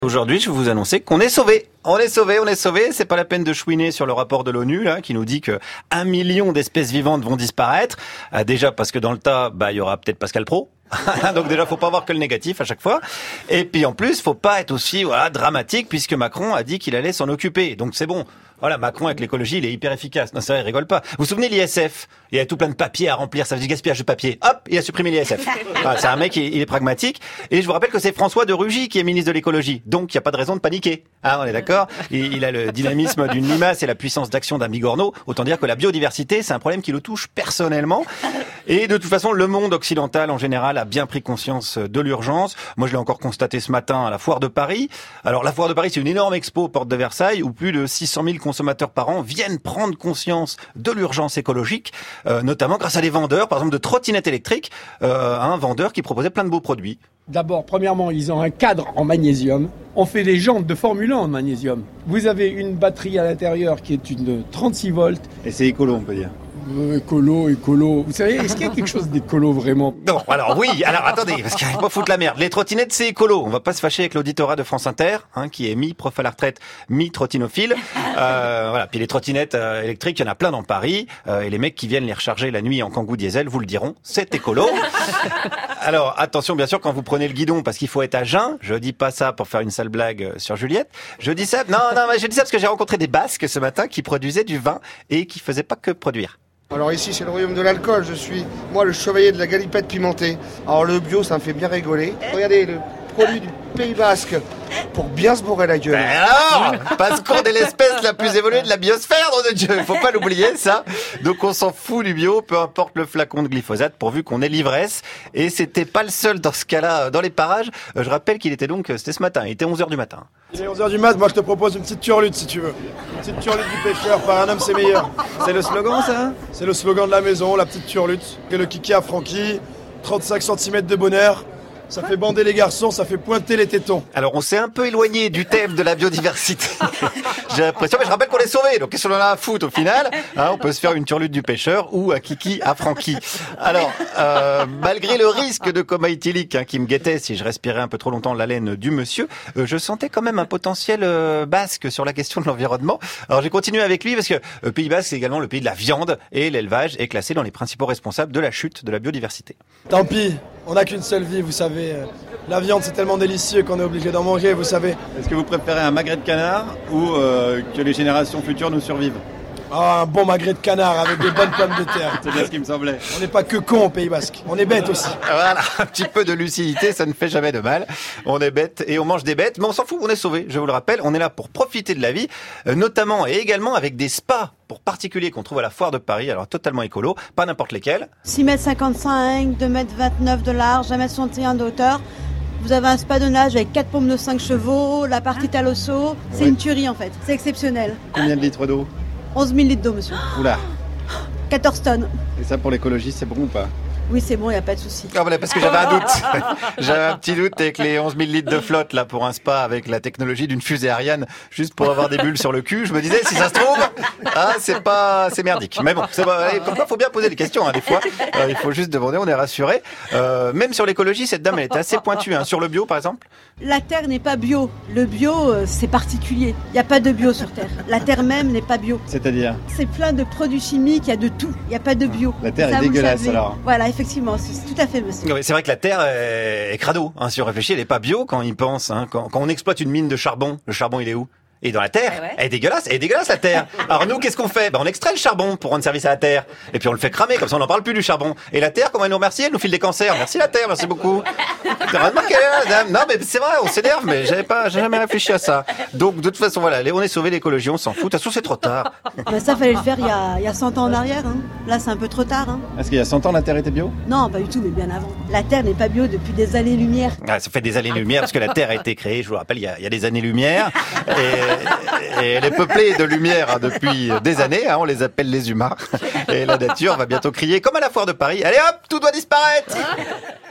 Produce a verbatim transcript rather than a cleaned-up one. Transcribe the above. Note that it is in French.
Aujourd'hui, je vais vous annoncer qu'on est sauvé. On est sauvé, on est sauvé. C'est pas la peine de chouiner sur le rapport de l'ONU là, qui nous dit que un million d'espèces vivantes vont disparaître. Euh, déjà parce que dans le tas, bah il y aura peut-être Pascal Praud. Donc déjà, faut pas voir que le négatif à chaque fois. Et puis en plus, faut pas être aussi voilà dramatique puisque Macron a dit qu'il allait s'en occuper. Donc c'est bon. Voilà, Macron avec l'écologie, il est hyper efficace. Non, c'est vrai, il rigole pas. Vous vous souvenez de l'I S F? Il y a tout plein de papiers à remplir, ça faisait du gaspillage de papier. Hop, il a supprimé l'I S F. Enfin, c'est un mec, il, il est pragmatique. Et je vous rappelle que c'est François de Rugy qui est ministre de l'écologie. Donc il n'y a pas de raison de paniquer. Ah, on est d'accord? il, il a le dynamisme d'une limace et la puissance d'action d'un bigorneau. Autant dire que la biodiversité, c'est un problème qui le touche personnellement. Et de toute façon, le monde occidental en général a bien pris conscience de l'urgence. Moi, je l'ai encore constaté ce matin à la Foire de Paris. Alors la Foire de Paris, c'est une énorme expo aux portes de Versailles où plus de six cent mille consommateurs par an viennent prendre conscience de l'urgence écologique, euh, notamment grâce à des vendeurs, par exemple de trottinettes électriques, euh, un vendeur qui proposait plein de beaux produits. D'abord, premièrement, ils ont un cadre en magnésium. On fait des jantes de Formule un en magnésium. Vous avez une batterie à l'intérieur qui est une trente-six volts. Et c'est écolo, on peut dire. Euh, écolo, écolo. Vous savez, est-ce qu'il y a quelque chose d'écolo vraiment? Non, alors oui, alors attendez, parce qu'il ne faut pas foutre la merde. Les trottinettes, c'est écolo. On va pas se fâcher avec l'auditorat de France Inter, hein, qui est mi-prof à la retraite, mi-trottinophile. Euh, voilà. Puis les trottinettes euh, électriques, il y en a plein dans Paris. Euh, et les mecs qui viennent les recharger la nuit en Kangoo diesel vous le diront, c'est écolo. Alors attention, bien sûr, quand vous prenez le guidon, parce qu'il faut être à jeun. Je dis pas ça pour faire une sale blague sur Juliette. Je dis ça, non, non, mais je dis ça parce que j'ai rencontré des Basques ce matin qui produisaient du vin et qui faisaient pas que produire. Alors ici c'est le royaume de l'alcool, je suis moi le chevalier de la galipette pimentée. Alors le bio ça me fait bien rigoler. Regardez le produit du Pays Basque pour bien se bourrer la gueule. Ben alors, parce qu'on est l'espèce la plus évoluée de la biosphère, nom de Dieu, il faut pas l'oublier ça. Donc on s'en fout du bio, peu importe le flacon de glyphosate, pourvu qu'on ait l'ivresse. Et c'était pas le seul dans ce cas-là, dans les parages. Je rappelle qu'il était donc, c'était ce matin, il était onze heures du matin. Il est onze heures du mat, moi je te propose une petite turlute si tu veux. Une petite turlute du pêcheur, par un homme c'est meilleur. C'est le slogan ça? C'est le slogan de la maison, la petite turlute. Et le kiki à Francky, trente-cinq centimètres de bonheur. Ça fait bander les garçons, ça fait pointer les tétons. Alors on s'est un peu éloigné du thème de la biodiversité. J'ai l'impression, mais je rappelle qu'on est sauvés, donc qu'est-ce qu'on en a à foutre au final, hein? On peut se faire une turlute du pêcheur ou un kiki à Francky. Alors, euh, malgré le risque de coma éthylique hein, qui me guettait si je respirais un peu trop longtemps l'haleine du monsieur, euh, je sentais quand même un potentiel euh, basque sur la question de l'environnement. Alors j'ai continué avec lui parce que le Pays Basque c'est également le pays de la viande et l'élevage est classé dans les principaux responsables de la chute de la biodiversité. Tant pis, on n'a qu'une seule vie, vous savez. La viande c'est tellement délicieux qu'on est obligé d'en manger, vous savez. Est-ce que vous préférez un magret de canard ou euh, que les générations futures nous survivent? Ah, un bon magret de canard avec des bonnes pommes de terre. C'est bien ce qui me semblait. On n'est pas que cons au Pays Basque, on est bêtes aussi. Voilà, un petit peu de lucidité, ça ne fait jamais de mal. On est bêtes et on mange des bêtes, mais on s'en fout, on est sauvés, je vous le rappelle. On est là pour profiter de la vie, notamment et également avec des spas pour particuliers qu'on trouve à la Foire de Paris, alors totalement écolo, pas n'importe lesquels. six mètres cinquante-cinq, deux mètres vingt-neuf de large, un mètre soixante et un de hauteur. Vous avez un spa de nage avec quatre pompes de cinq chevaux, la partie Talosso. C'est ouais. Une tuerie en fait, c'est exceptionnel. Combien de litres d'eau? onze mille litres d'eau, monsieur. Oula. quatorze tonnes. Et ça, pour l'écologie, c'est bon ou pas? Oui, c'est bon, il n'y a pas de souci. Ah, voilà, parce que j'avais un doute. J'avais un petit doute avec les onze mille litres de flotte là pour un spa avec la technologie d'une fusée Ariane, juste pour avoir des bulles sur le cul. Je me disais, si ça se trouve, ah, c'est pas, c'est merdique. Mais bon, c'est pas, comme quoi, faut bien poser des questions, hein, des fois. Euh, il faut juste demander, on est rassuré. Euh, même sur l'écologie, cette dame, elle était assez pointue, hein. Sur le bio, par exemple. La terre n'est pas bio. Le bio, c'est particulier. Il n'y a pas de bio sur terre. La terre même n'est pas bio. C'est-à-dire? C'est plein de produits chimiques, il y a de tout. Il n'y a pas de bio. La terre ça, est dégueulasse, alors. Voilà, effectivement, c'est tout à fait, monsieur. Oui, c'est vrai que la terre est, est crado, hein, si on réfléchit, elle n'est pas bio quand on y pense. Hein. Quand, quand on exploite une mine de charbon, le charbon, il est où? Et dans la terre, ouais, ouais. Elle est dégueulasse, elle est dégueulasse la terre. Alors nous, qu'est-ce qu'on fait? Ben, on extrait le charbon pour rendre service à la terre. Et puis on le fait cramer, comme ça on n'en parle plus du charbon. Et la terre, comment elle nous remercie? Elle nous file des cancers. Merci la terre, merci beaucoup. T'as remarqué, hein? Non mais c'est vrai, on s'énerve, mais j'avais pas, j'ai jamais réfléchi à ça. Donc de toute façon, voilà, on est sauvé l'écologie, on s'en fout. De toute façon, c'est trop tard. Ben, ça fallait le faire il y a, il y a cent ans en arrière. Hein. Là, c'est un peu trop tard. Hein. Est-ce qu'il y a cent ans la terre était bio? Non, pas du tout, mais bien avant. La terre n'est pas bio depuis des années-lumière. Ah, ça fait des années-lumière parce que la terre a été créée, je vous le rappelle, il y a, il y a des années-lumière. Et, et elle est peuplée de lumière hein, depuis des années, hein, on les appelle les humains. Et la nature va bientôt crier comme à la Foire de Paris. Allez hop, tout doit disparaître.